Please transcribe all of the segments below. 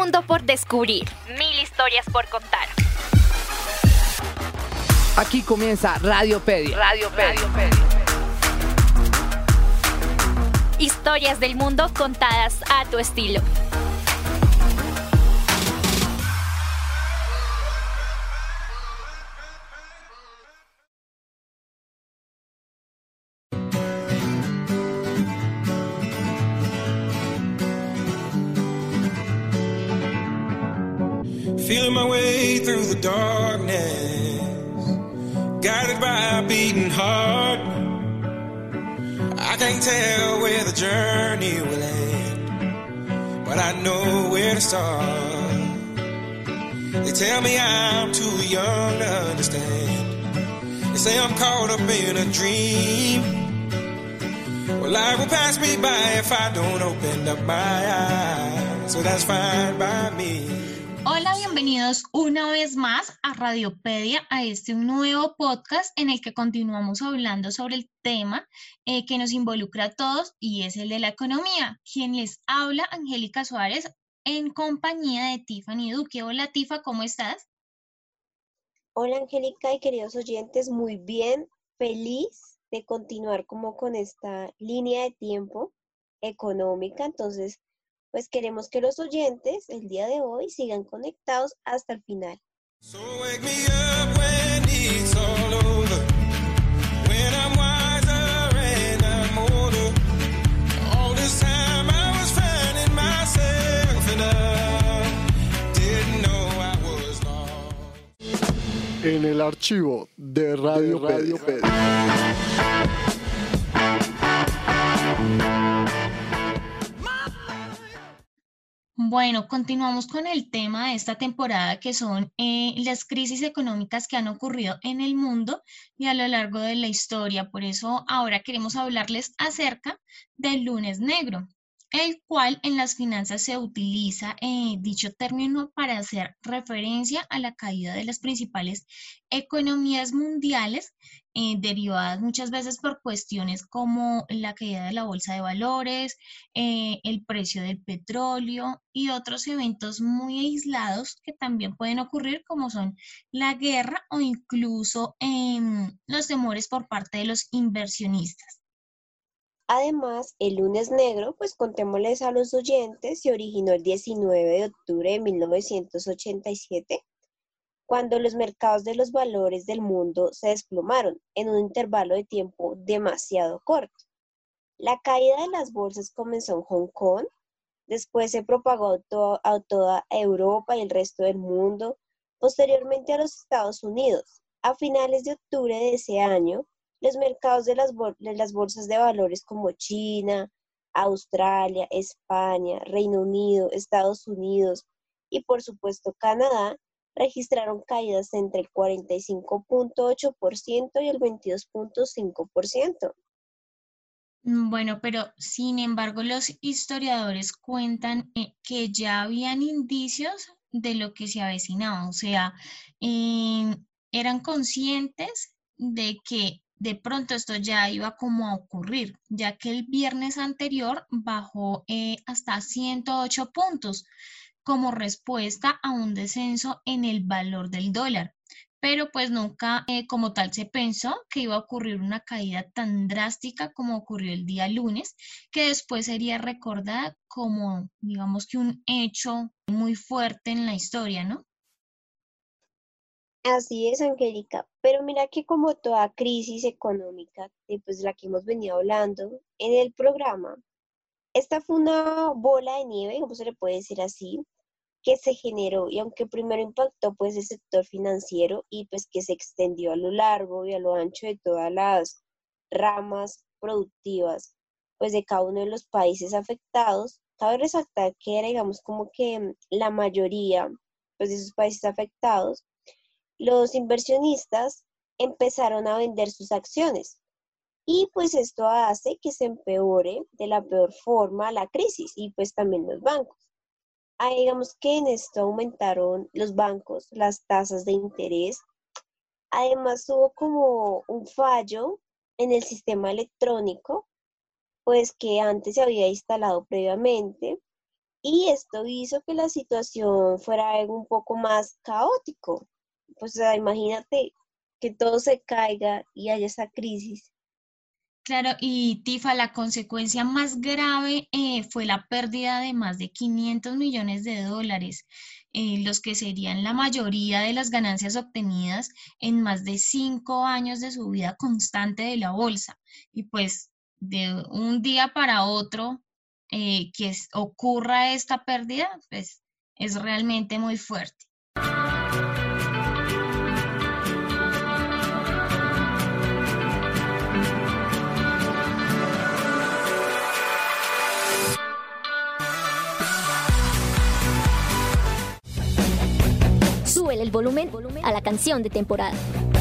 mundo por descubrir, 1000 historias por contar. Aquí comienza Radiopedia. Historias del mundo contadas a tu estilo. Feeling my way through the darkness, guided by a beating heart. I can't tell where the journey will end, but I know where to start. They tell me I'm too young to understand. They say I'm caught up in a dream. Well, life will pass me by if I don't open up my eyes, so that's fine by me. Hola, bienvenidos una vez más a Radiopedia, a este nuevo podcast en el que continuamos hablando sobre el tema que nos involucra a todos y es el de la economía. Quien les habla, Angélica Suárez, en compañía de Tiffany Duque. Hola, Tifa, ¿cómo estás? Hola, Angélica y queridos oyentes, muy bien, feliz de continuar como con esta línea de tiempo económica. Entonces, pues queremos que los oyentes el día de hoy sigan conectados hasta el final. So wake me up when it's all over, when I'm wiser and I'm older. All this time I was finding myself and I didn't know I was lost. En el archivo de Radiopedia. Bueno, continuamos con el tema de esta temporada que son las crisis económicas que han ocurrido en el mundo y a lo largo de la historia. Por eso ahora queremos hablarles acerca del lunes negro, el cual en las finanzas se utiliza dicho término para hacer referencia a la caída de las principales economías mundiales, derivadas muchas veces por cuestiones como la caída de la bolsa de valores, el precio del petróleo y otros eventos muy aislados que también pueden ocurrir, como son la guerra o incluso los temores por parte de los inversionistas. Además, el lunes negro, pues contémosles a los oyentes, se originó el 19 de octubre de 1987, cuando los mercados de los valores del mundo se desplomaron en un intervalo de tiempo demasiado corto. La caída de las bolsas comenzó en Hong Kong, después se propagó a toda Europa y el resto del mundo, posteriormente a los Estados Unidos. A finales de octubre de ese año, los mercados de las bolsas de valores como China, Australia, España, Reino Unido, Estados Unidos y por supuesto Canadá registraron caídas entre el 45.8% y el 22.5%. Bueno, pero sin embargo los historiadores cuentan que ya habían indicios de lo que se avecinaba, o sea, eran conscientes de que de pronto esto ya iba como a ocurrir, ya que el viernes anterior bajó hasta 108 puntos como respuesta a un descenso en el valor del dólar. Pero pues nunca como tal se pensó que iba a ocurrir una caída tan drástica como ocurrió el día lunes, que después sería recordada como, digamos que un hecho muy fuerte en la historia, ¿no? Así es, Angélica, pero mira que como toda crisis económica, pues la que hemos venido hablando en el programa, esta fue una bola de nieve, como se le puede decir así, que se generó y aunque primero impactó pues el sector financiero y pues que se extendió a lo largo y a lo ancho de todas las ramas productivas pues de cada uno de los países afectados, cabe resaltar que era digamos como que la mayoría pues de esos países afectados, los inversionistas empezaron a vender sus acciones y pues esto hace que se empeore de la peor forma la crisis y pues también los bancos. Digamos que en esto aumentaron los bancos, las tasas de interés. Además hubo como un fallo en el sistema electrónico, pues que antes se había instalado previamente y esto hizo que la situación fuera algo un poco más caótico. Pues imagínate que todo se caiga y haya esa crisis. Claro, y Tifa, la consecuencia más grave fue la pérdida de más de 500 millones de dólares, los que serían la mayoría de las ganancias obtenidas en más de 5 años de subida constante de la bolsa. Y pues de un día para otro ocurra esta pérdida, pues es realmente muy fuerte. Súbele el volumen a la canción de temporada.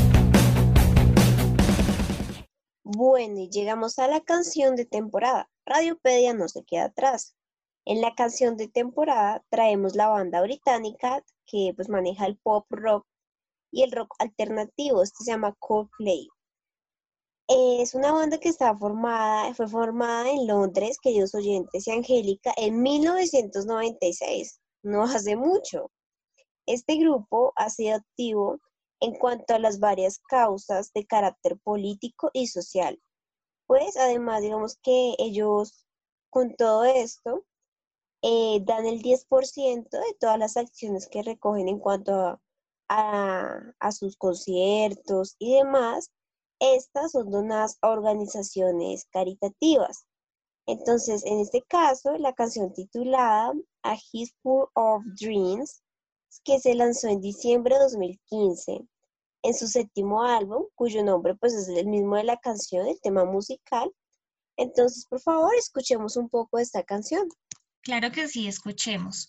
Bueno, y llegamos a la canción de temporada. Radiopedia no se queda atrás. En la canción de temporada traemos la banda británica que pues maneja el pop rock y el rock alternativo. Este se llama Coldplay. Es una banda que fue formada en Londres, queridos oyentes, y Angélica, en 1996. No hace mucho. Este grupo ha sido activo en cuanto a las varias causas de carácter político y social. Pues además, digamos que ellos con todo esto dan el 10% de todas las acciones que recogen en cuanto a sus conciertos y demás. Estas son donadas a organizaciones caritativas. Entonces, en este caso, la canción titulada A Fistful of Dreams, que se lanzó en diciembre de 2015 en su séptimo álbum, cuyo nombre pues es el mismo de la canción, el tema musical. Entonces, por favor, escuchemos un poco de esta canción. Claro que sí, escuchemos.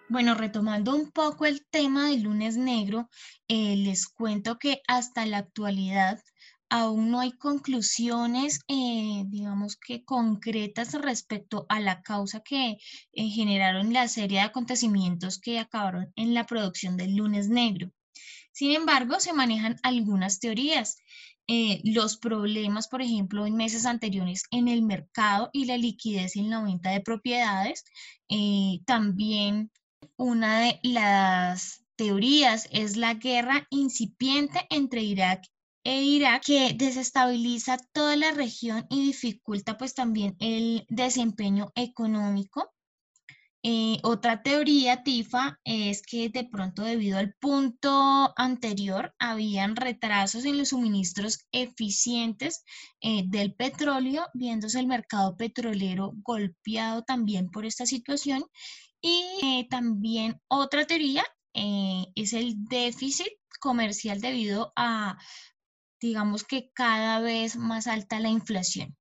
Bueno, retomando un poco el tema del lunes negro, les cuento que hasta la actualidad aún no hay conclusiones, digamos que concretas respecto a la causa que generaron la serie de acontecimientos que acabaron en la producción del lunes negro. Sin embargo, se manejan algunas teorías. Los problemas, por ejemplo, en meses anteriores en el mercado y la liquidez en la venta de propiedades. También una de las teorías es la guerra incipiente entre Irak que desestabiliza toda la región y dificulta pues también el desempeño económico. Otra teoría, Tifa, es que de pronto debido al punto anterior habían retrasos en los suministros eficientes del petróleo, viéndose el mercado petrolero golpeado también por esta situación. Y también otra teoría es el déficit comercial debido a, digamos que cada vez más alta la inflación.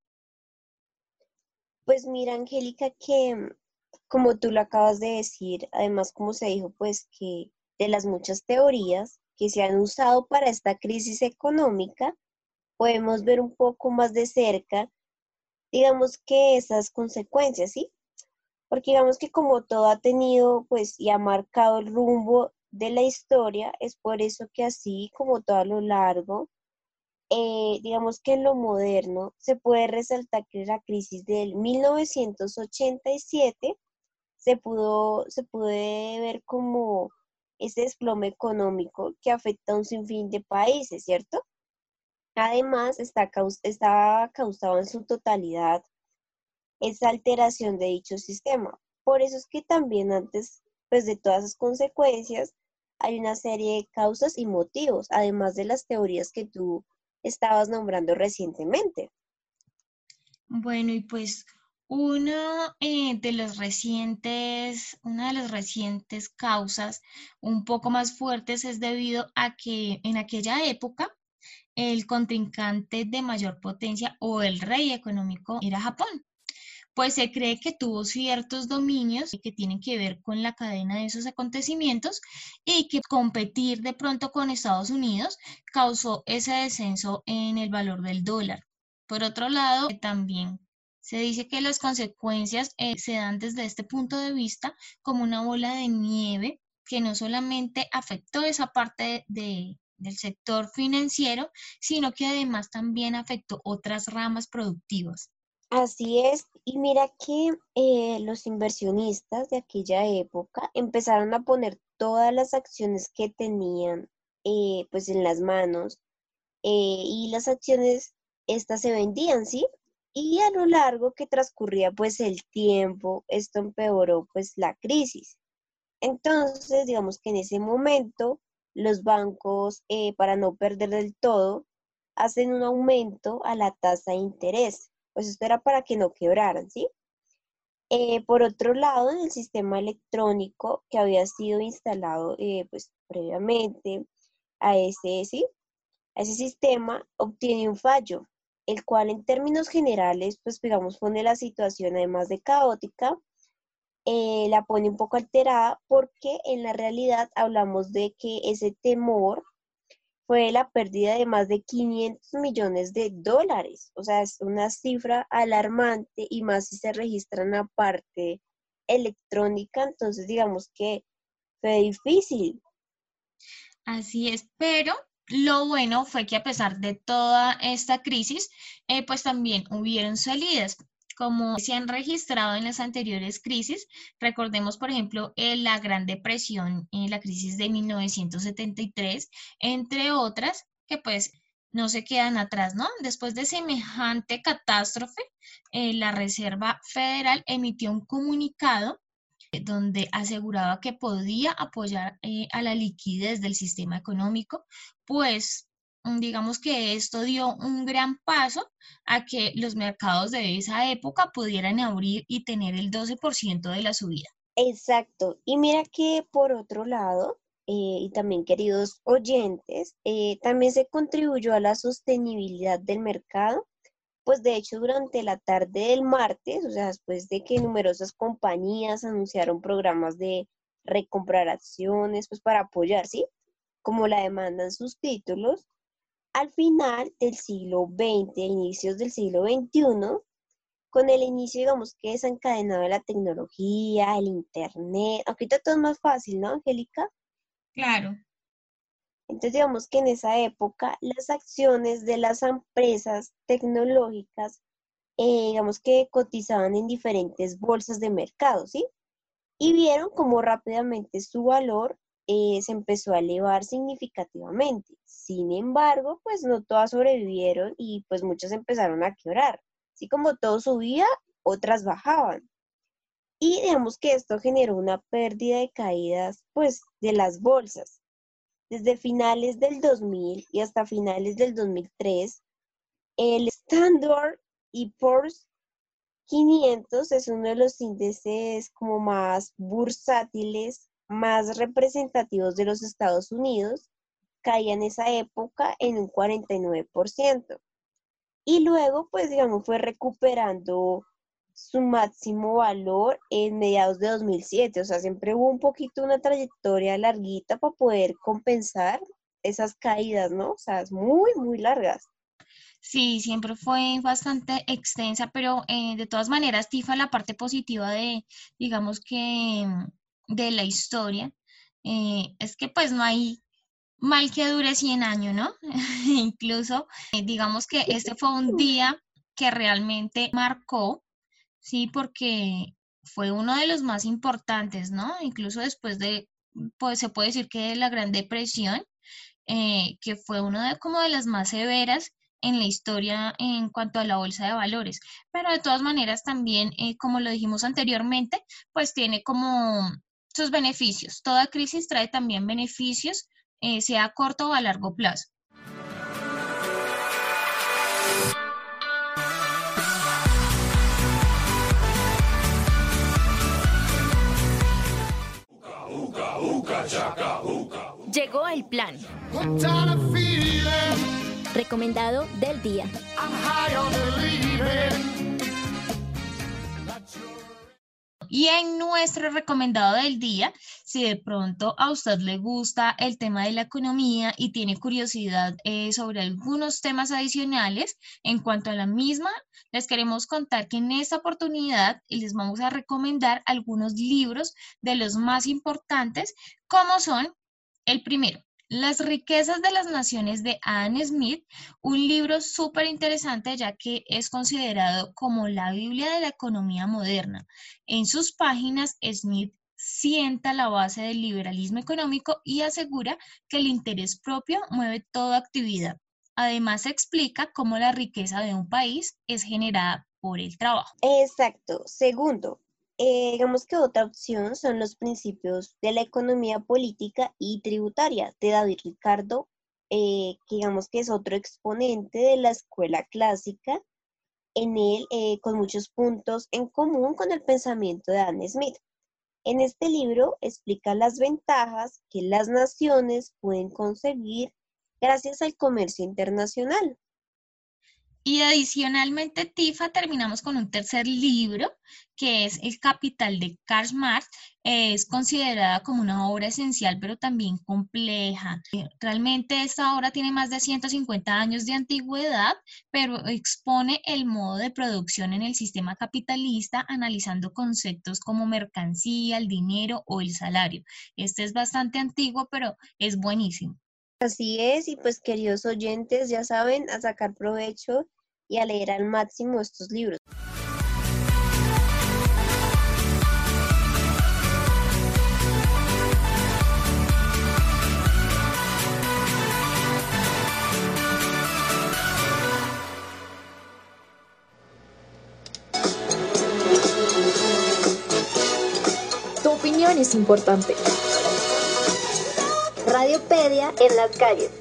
Pues mira, Angélica, que como tú lo acabas de decir, además como se dijo, pues que de las muchas teorías que se han usado para esta crisis económica, podemos ver un poco más de cerca, digamos que esas consecuencias, ¿sí? Porque digamos que como todo ha tenido, pues, y ha marcado el rumbo de la historia, es por eso que así como todo a lo largo, digamos que en lo moderno se puede resaltar que la crisis del 1987 se puede ver como ese desplome económico que afecta a un sinfín de países, ¿cierto? Además, está causado en su totalidad esa alteración de dicho sistema. Por eso es que también antes, pues de todas esas consecuencias, hay una serie de causas y motivos, además de las teorías que tú estabas nombrando recientemente. Bueno, y pues una de las recientes causas un poco más fuertes es debido a que en aquella época el contrincante de mayor potencia o el rey económico era Japón. Pues se cree que tuvo ciertos dominios que tienen que ver con la cadena de esos acontecimientos y que competir de pronto con Estados Unidos causó ese descenso en el valor del dólar. Por otro lado, también se dice que las consecuencias se dan desde este punto de vista como una bola de nieve que no solamente afectó esa parte del sector financiero, sino que además también afectó otras ramas productivas. Así es, y mira que los inversionistas de aquella época empezaron a poner todas las acciones que tenían pues en las manos y las acciones, estas se vendían, ¿sí? Y a lo largo que transcurría pues el tiempo, esto empeoró pues la crisis. Entonces, digamos que en ese momento los bancos, para no perder del todo, hacen un aumento a la tasa de interés. Pues esto era para que no quebraran, ¿sí? Por otro lado, en el sistema electrónico que había sido instalado pues previamente a ese, ¿sí? A ese sistema, obtiene un fallo, el cual en términos generales, pues digamos, pone la situación además de caótica, la pone un poco alterada porque en la realidad hablamos de que ese temor fue la pérdida de más de 500 millones de dólares. O sea, es una cifra alarmante y más si se registra una parte electrónica, entonces digamos que fue difícil. Así es, pero lo bueno fue que a pesar de toda esta crisis, pues también hubieron salidas. Como se han registrado en las anteriores crisis, recordemos, por ejemplo, la Gran Depresión, la crisis de 1973, entre otras, que pues no se quedan atrás, ¿no? Después de semejante catástrofe, la Reserva Federal emitió un comunicado donde aseguraba que podía apoyar a la liquidez del sistema económico, pues digamos que esto dio un gran paso a que los mercados de esa época pudieran abrir y tener el 12% de la subida. Exacto. Y mira que por otro lado, y también queridos oyentes, también se contribuyó a la sostenibilidad del mercado. Pues de hecho, durante la tarde del martes, o sea, después de que numerosas compañías anunciaron programas de recomprar acciones, pues para apoyar, ¿sí? Como la demandan sus títulos. Al final del siglo XX, inicios del siglo XXI, con el inicio, digamos, que desencadenado de la tecnología, el internet, ahorita todo es más fácil, ¿no, Angélica? Claro. Entonces, digamos que en esa época las acciones de las empresas tecnológicas, digamos que cotizaban en diferentes bolsas de mercado, ¿sí? Y vieron cómo rápidamente su valor se empezó a elevar significativamente. Sin embargo, pues no todas sobrevivieron y pues muchas empezaron a quebrar. Así como todo subía, otras bajaban. Y digamos que esto generó una pérdida de caídas, pues, de las bolsas. Desde finales del 2000 y hasta finales del 2003, el Standard y Poor's 500 es uno de los índices como más bursátiles, más representativos de los Estados Unidos, caía en esa época en un 49%. Y luego, pues digamos, fue recuperando su máximo valor en mediados de 2007. O sea, siempre hubo un poquito una trayectoria larguita para poder compensar esas caídas, ¿no? O sea, es muy, muy largas. Sí, siempre fue bastante extensa, pero de todas maneras, Tifa, la parte positiva de, digamos que, de la historia, es que pues no hay mal que dure 100 años, ¿no? Incluso, digamos que este fue un día que realmente marcó, sí, porque fue uno de los más importantes, ¿no? Incluso después de, pues se puede decir que de la Gran Depresión, que fue una de, como de las más severas en la historia en cuanto a la bolsa de valores. Pero de todas maneras también, como lo dijimos anteriormente, pues tiene como sus beneficios. Toda crisis trae también beneficios, sea a corto o a largo plazo. Llegó el plan. Recomendado del día. Y en nuestro recomendado del día, si de pronto a usted le gusta el tema de la economía y tiene curiosidad sobre algunos temas adicionales en cuanto a la misma, les queremos contar que en esta oportunidad les vamos a recomendar algunos libros de los más importantes, como son el primero, Las riquezas de las naciones de Adam Smith, un libro súper interesante ya que es considerado como la Biblia de la economía moderna. En sus páginas, Smith sienta la base del liberalismo económico y asegura que el interés propio mueve toda actividad. Además, explica cómo la riqueza de un país es generada por el trabajo. Exacto. Segundo, digamos que otra opción son los principios de la economía política y tributaria de David Ricardo, que digamos que es otro exponente de la escuela clásica, en él con muchos puntos en común con el pensamiento de Adam Smith. En este libro explica las ventajas que las naciones pueden conseguir gracias al comercio internacional. Y adicionalmente, Tifa, terminamos con un tercer libro, que es El Capital de Karl Marx. Es considerada como una obra esencial, pero también compleja. Realmente esta obra tiene más de 150 años de antigüedad, pero expone el modo de producción en el sistema capitalista, analizando conceptos como mercancía, el dinero o el salario. Este es bastante antiguo, pero es buenísimo. Así es, y pues queridos oyentes, ya saben, a sacar provecho y a leer al máximo estos libros. Tu opinión es importante. Radiopedia en las calles.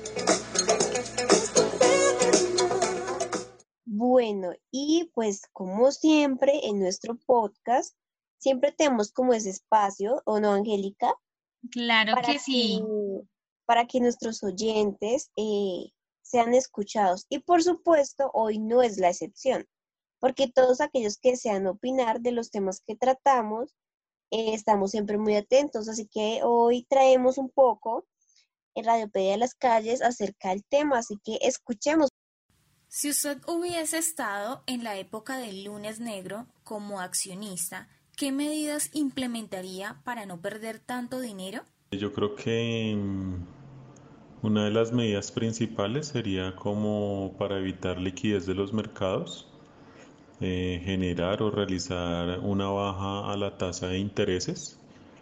Bueno, y pues como siempre en nuestro podcast, siempre tenemos como ese espacio, ¿o no, Angélica? Claro Para que sí. para que nuestros oyentes sean escuchados. Y por supuesto, hoy no es la excepción, porque todos aquellos que desean opinar de los temas que tratamos estamos siempre muy atentos, así que hoy traemos un poco en Radiopedia de las Calles acerca del tema, así que escuchemos. Si usted hubiese estado en la época del lunes negro como accionista, ¿qué medidas implementaría para no perder tanto dinero? Yo creo que una de las medidas principales sería como para evitar liquidez de los mercados, generar o realizar una baja a la tasa de intereses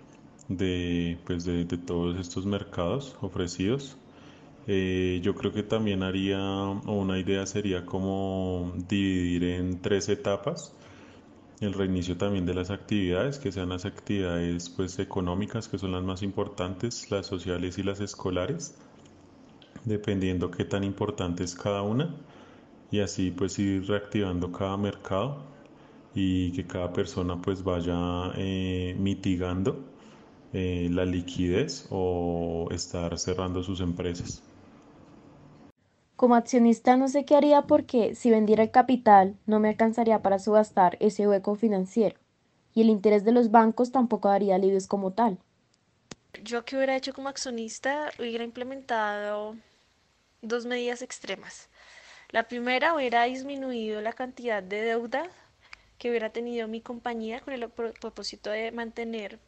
de todos estos mercados ofrecidos. Yo creo que también haría, o una idea sería como dividir en 3 etapas el reinicio también de las actividades, que sean las actividades pues económicas, que son las más importantes, las sociales y las escolares, dependiendo qué tan importante es cada una, y así pues ir reactivando cada mercado y que cada persona pues vaya mitigando la liquidez o estar cerrando sus empresas. Como accionista no sé qué haría porque si vendiera el capital no me alcanzaría para subastar ese hueco financiero y el interés de los bancos tampoco daría alivios como tal. Yo que hubiera hecho como accionista hubiera implementado 2 medidas extremas. La primera, hubiera disminuido la cantidad de deuda que hubiera tenido mi compañía con el propósito de mantener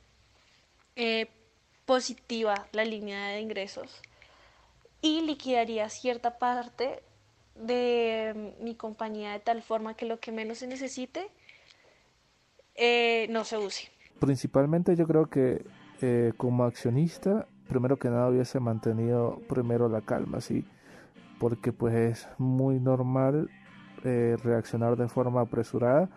positiva la línea de ingresos y liquidaría cierta parte de mi compañía de tal forma que lo que menos se necesite no se use. Principalmente yo creo que como accionista, primero que nada hubiese mantenido primero la calma, ¿sí? Porque pues es muy normal reaccionar de forma apresurada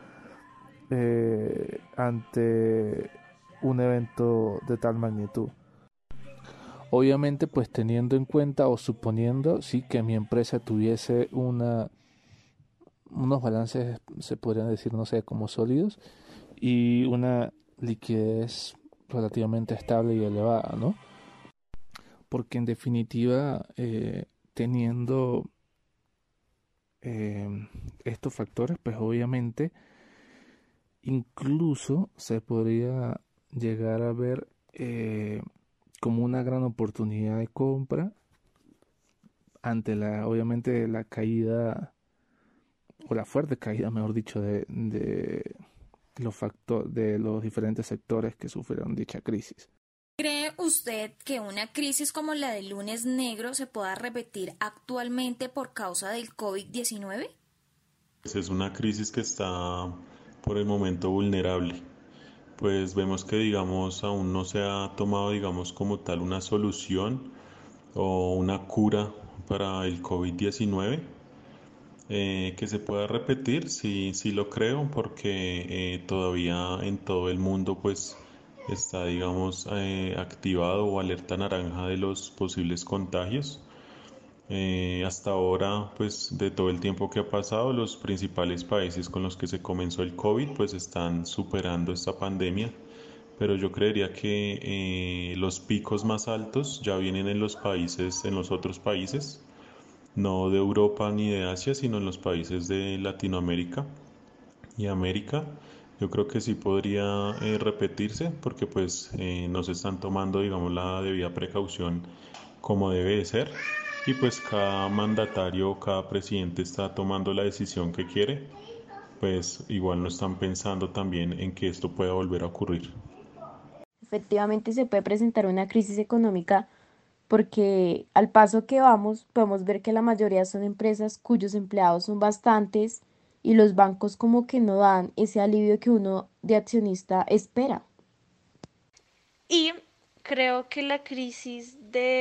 ante un evento de tal magnitud. Obviamente pues teniendo en cuenta o suponiendo sí que mi empresa tuviese unos balances, se podrían decir, no sé, como sólidos y una liquidez relativamente estable y elevada, ¿no? Porque en definitiva teniendo estos factores, pues obviamente incluso se podría llegar a ver como una gran oportunidad de compra ante obviamente la caída o la fuerte caída, mejor dicho, de los diferentes sectores que sufrieron dicha crisis. ¿Cree usted que una crisis como la del lunes negro se pueda repetir actualmente por causa del COVID-19? Es una crisis que está por el momento vulnerable. Pues vemos que, digamos, aún no se ha tomado, digamos, como tal una solución o una cura para el COVID-19. Que se pueda repetir, sí, sí lo creo, porque todavía en todo el mundo, pues, está, digamos, activado o alerta naranja de los posibles contagios. Hasta ahora, pues de todo el tiempo que ha pasado, los principales países con los que se comenzó el COVID, pues están superando esta pandemia. Pero yo creería que los picos más altos ya vienen en los países, en los otros países, no de Europa ni de Asia, sino en los países de Latinoamérica y América. Yo creo que sí podría repetirse porque pues no se están tomando, digamos, la debida precaución como debe de ser, y pues cada mandatario, cada presidente está tomando la decisión que quiere, pues igual no están pensando también en que esto pueda volver a ocurrir. Efectivamente se puede presentar una crisis económica porque al paso que vamos podemos ver que la mayoría son empresas cuyos empleados son bastantes y los bancos como que no dan ese alivio que uno de accionista espera. Y creo que la crisis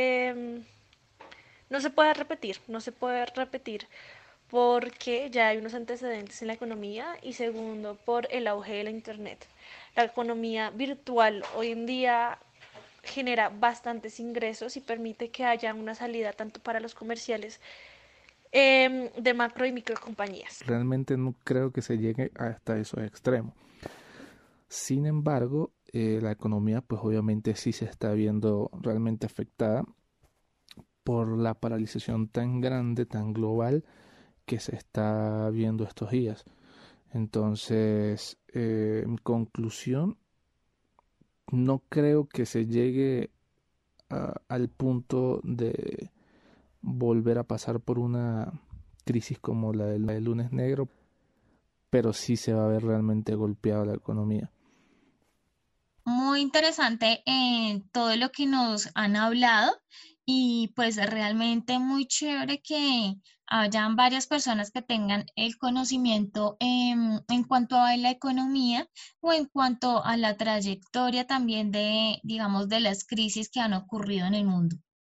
no se puede repetir porque ya hay unos antecedentes en la economía y segundo por el auge de la internet. La economía virtual hoy en día genera bastantes ingresos y permite que haya una salida tanto para los comerciales de macro y micro compañías. Realmente no creo que se llegue hasta esos extremos. Sin embargo, la economía pues obviamente sí se está viendo realmente afectada por la paralización tan grande, tan global que se está viendo estos días. Entonces, mi conclusión no creo que se llegue al punto de volver a pasar por una crisis como la del lunes negro, pero sí se va a ver realmente golpeada la economía. Muy interesante todo lo que nos han hablado y pues realmente muy chévere que hayan varias personas que tengan el conocimiento en cuanto a la economía o en cuanto a la trayectoria también de, digamos, de las crisis que han ocurrido en el mundo.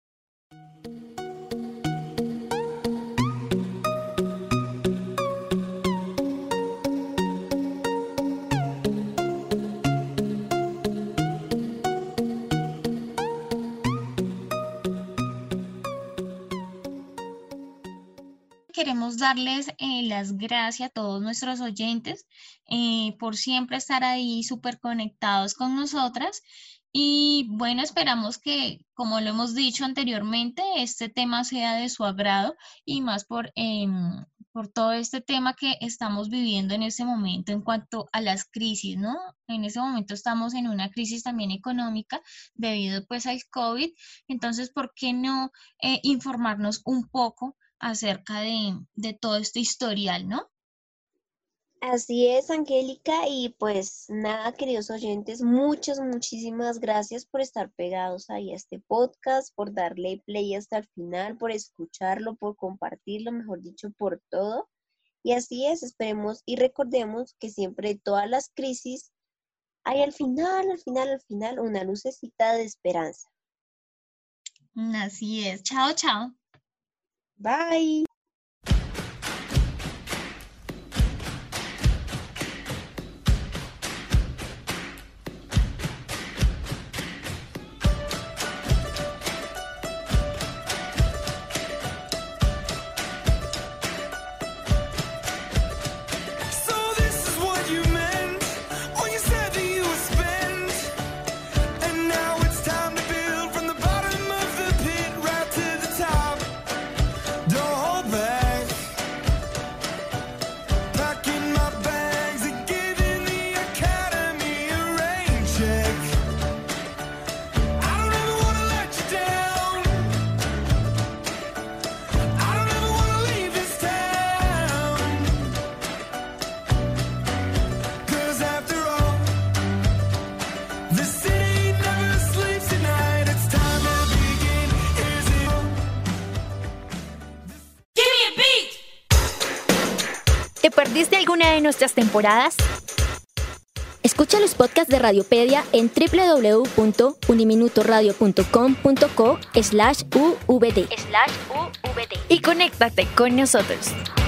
Queremos darles las gracias a todos nuestros oyentes por siempre estar ahí súper conectados con nosotras. Y bueno, esperamos que, como lo hemos dicho anteriormente, este tema sea de su agrado y más por todo este tema que estamos viviendo en este momento en cuanto a las crisis, ¿no? En este momento estamos en una crisis también económica debido pues al COVID. Entonces, ¿por qué no informarnos un poco acerca de todo este historial, ¿no? Así es, Angélica, y pues nada, queridos oyentes, muchísimas gracias por estar pegados ahí a este podcast, por darle play hasta el final, por escucharlo, por compartirlo, mejor dicho, por todo. Y así es, esperemos y recordemos que siempre todas las crisis hay al final, una lucecita de esperanza. Así es. Chao, chao. Bye. ¿Te perdiste alguna de nuestras temporadas? Escucha los podcasts de Radiopedia en www.uniminutoradio.com.co/UVD. Y conéctate con nosotros.